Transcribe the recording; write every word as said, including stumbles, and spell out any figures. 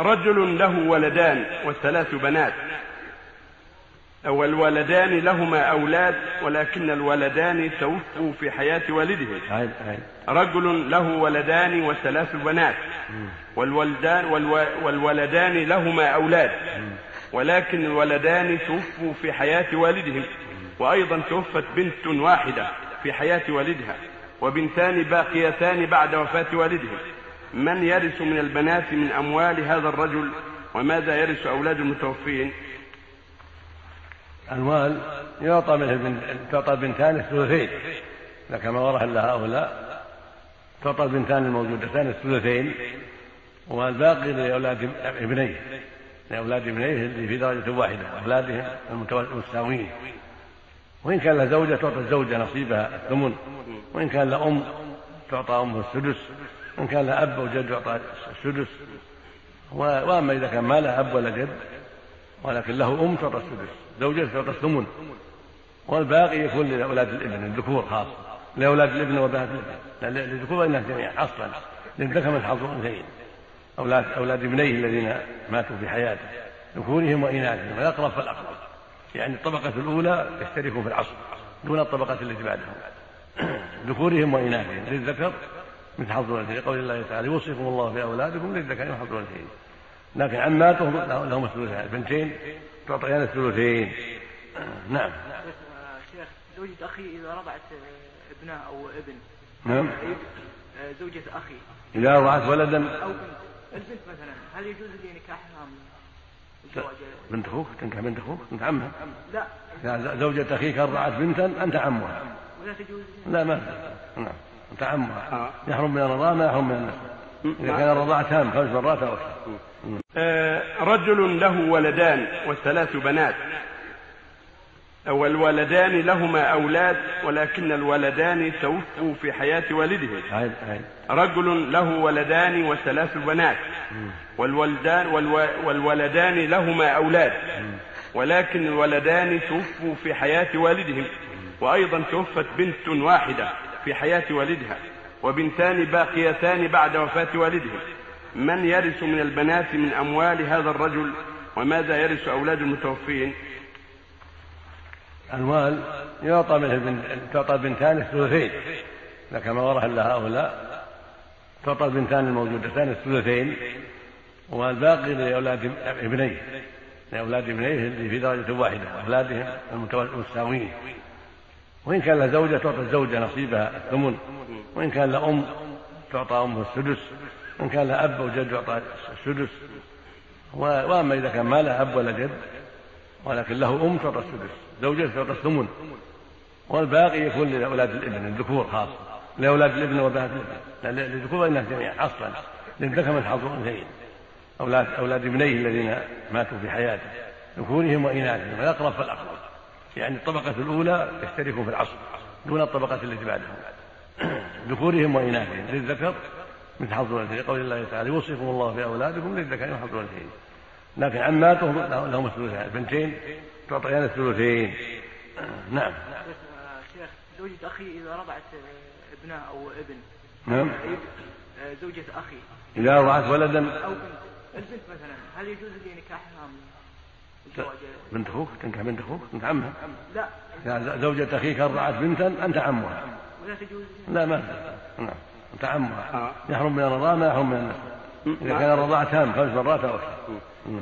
رجل له ولدان وثلاث بنات، والولدان لهما أولاد ولكن الولدان توفوا في حياة والده. رجل له ولدان وثلاث بنات، والولدان والولدان لهما أولاد ولكن الولدان توفوا في حياة والدهم، وأيضا توفت بنت واحدة في حياة والدها، وبنتان باقيتان بعد وفاة والدهم. من يرث من البنات من أموال هذا الرجل، وماذا يرث أولاد المتوفين؟ أموال يعطى منه تعطى البنتان الثلثين، كما ورث لها هؤلاء تعطى البنتان الموجودتان الثلثين، والباقي لأولاد ابنيه لأولاد ابنيه اللي في درجة واحدة، أولادهم المتساويين. وإن كان له زوجة تعطى الزوجة نصيبها الثمن، وإن كان له أم تعطى أمه السدس، وإن كان له أب وجد يعطى السدس. وأما إذا كان ما له أب ولا جد ولكن له أم تعطى السدس، زوجة تعطى الثمن، والباقي يكون لأولاد الابن الذكور خاصة، لأولاد الابن وبنات الابن للذكور إنها جميعا أصلا للذكر مثل حظ الأنثيين. أولاد أولاد ابنيه الذين ماتوا في حياته ذكورهم وإناثهم، والأقرب فالأقرب، يعني الطبقة الأولى يشتركوا في العصر دون الطبقة التي بعدهم، ذكورهم وإناثهم للذكر مثل حظ الأنثيين، قول الله تعالى يوصيكم الله في أولادكم للذكر مثل حظ الأنثيين. لكن عماتهم لهم الثلثين، البنتين تعطيان الثلثين. نعم. شيخ، زوجة أخي إذا رضعت ابنها أو ابن. نعم. زوجة أخي إذا رضعت ولدا أو بنت، البنت مثلا، هل يجوز لي نكاحها؟ بنت أخوك تنكح بنت أخوك بنت عمها؟ لا. إذا زوجة أخيك رضعت بنتا أنت عمها. ولا تجوز؟ لا ما. نعم أنت عمها، يحرم من الرضاعة ما يحرم من النسب إذا كان الرضاعة تام خمس مرات أو أكثر. آه رجل له ولدان وثلاث بنات، والولدان لهما أولاد ولكن الولدان توفوا في حياة والده. رجل له ولدان وثلاث بنات، والولدان والولدان لهما أولاد ولكن الولدان توفوا في حياة والدهم، وأيضا توفت بنت واحدة في حياة والدها، وبنتان باقيتان بعد وفاة والدهم. من يرث من البنات من أموال هذا الرجل، وماذا يرث أولاد المتوفين؟ أموال يعطى منه تعطى البنتان الثلثين، كما ورث لها هؤلاء تعطى البنتان الموجودتان الثلثين، والباقي لأولاد ابنيه لأولاد ابنيه اللي في درجة واحدة، أولادهم المتساويين. وإن كان له زوجة تعطى الزوجة نصيبها الثمن، وإن كان له أم تعطى أمه السدس، وإن كان له أب وجد يعطى السدس. وأما إذا كان ما له أب ولا جد ولكن له أم تعطى السدس، زوجة تعطى الثمن، والباقي يكون لأولاد الابن الذكور خاصة، لأولاد الابن وبنات الابن للذكور إنها جميعا أصلا للذكر مثل حظ الأنثيين. أولاد أولاد ابنيه الذين ماتوا في حياته ذكورهم وإناثهم، والأقرب فالأقرب، يعني الطبقة الأولى يشتركوا في العصر دون الطبقة التي بعدهم، ذكورهم وإناثهم للذكر مثل حظ الأنثيين، قول الله تعالى يوصيكم الله في أولادكم للذكر مثل حظ الأنثيين. لكن عماتهم لهم الثلثين، البنتين تعطيان الثلثين. نعم. شيخ، زوجة أخي إذا رضعت ابنها أو ابن. نعم. زوجة أخي إذا رضعت ولدا أو بنت، البنت مثلا، هل يجوز لي نكاحها؟ بنت أخوك تنكح بنت أخوك بنت عمها؟ لا. إذا زوجة أخيك رضعت بنتا أنت عمها. ولا تجوز؟ لا ما. نعم أنت عمها، يحرم من الرضاعة ما يحرم من النسب إذا كان الرضاعة تام خمس مرات أو أكثر.